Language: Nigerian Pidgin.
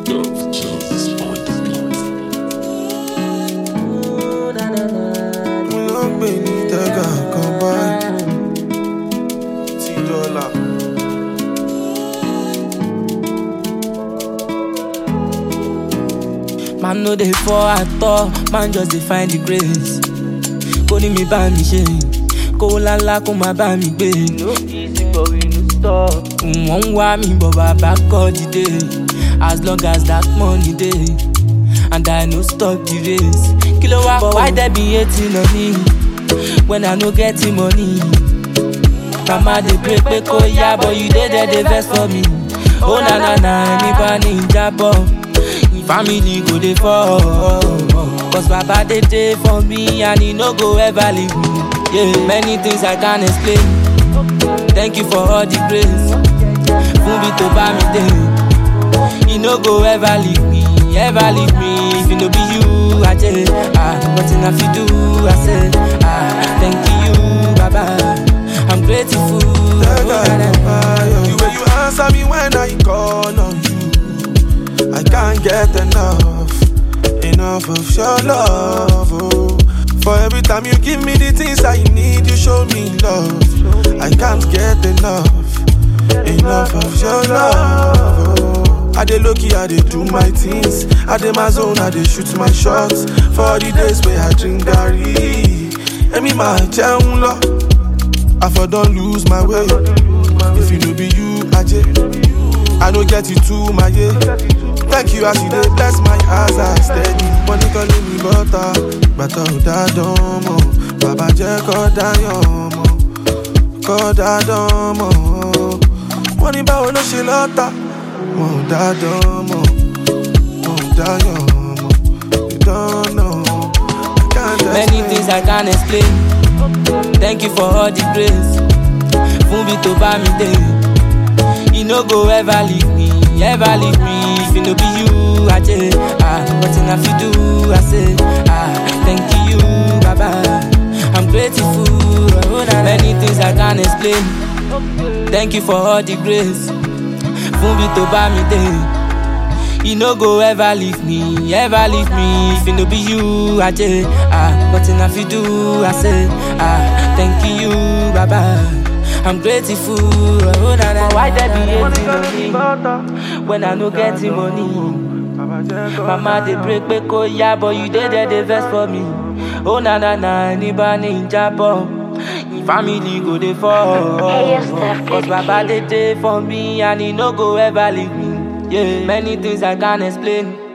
Man no dey fall at all, man just dey find the grace. Kó ní mi bá mi ṣe, kó lálá kó má bá mi gbé. No easy but we no stop. Wọ́n ń wá mi bọ̀ bàbá kọ́ dìde. As long as that money dey, and I no stop the race. Kí ló wá but why there be hating on me when I no get the money? Mama dey pray pé kó yá but you dey there dey vex for me. Oh na na na, ẹni bá ní ìjábọ̀. Family go dey fall, cause Baba dey dey for me and he no go ever leave me. Yeah, many things I can't explain. Thank you for all the grace. Fún mi tó bá mi dé, he no go ever leave me, ever leave me. If it no be you, I just nothing I fit do. I say thank you, Baba. I'm grateful. The way you answer me when I call on you, I can't get enough of your love. Oh. For every time you give me the things I need, you show me love. I can't get enough of your love. Oh. I dey low-key, I dey do my things. I dey my zone, I dey shoot my shots. For the days where I drink garri, Emi ma jẹun lọ. I for don't lose my way. If you no be you, I no get it too, my yeah. Thank you as you dey bless my eyes, I steady. Money calling me butter ò dá dán mọ́. Bàbá jẹ́ kó dáyàn mọ́, kó dá dán mọ́. Wọ́n ní báwo ló ṣe lọ́tà? Wọn ò dá dán mọ́, wọn ò dáyàn mọ́. You don't know, I can't explain. Many things I can't explain. Thank you for all the grace. Fún mi tó bá mi dé, he no go ever leave me, ever leave me. If it no be you, I just nothing I fit do. I say thank you, Baba. I'm grateful. Many things I can't explain. Thank you for all the grace. Fún mi tó bá mi dé, he no go ever leave me, ever leave me. If it no be you, I just nothing I fit do. I say thank you, Baba. I'm grateful. Why there be hating on me when I no get the money? Mama dey pray pé kó yá but you dey there dey vex for me. Oh na na na, ẹni bá ní ìjábọ̀. Family go dey fall, cause Baba dey dey for me and he no go ever leave me. Yeah, many things I can't explain.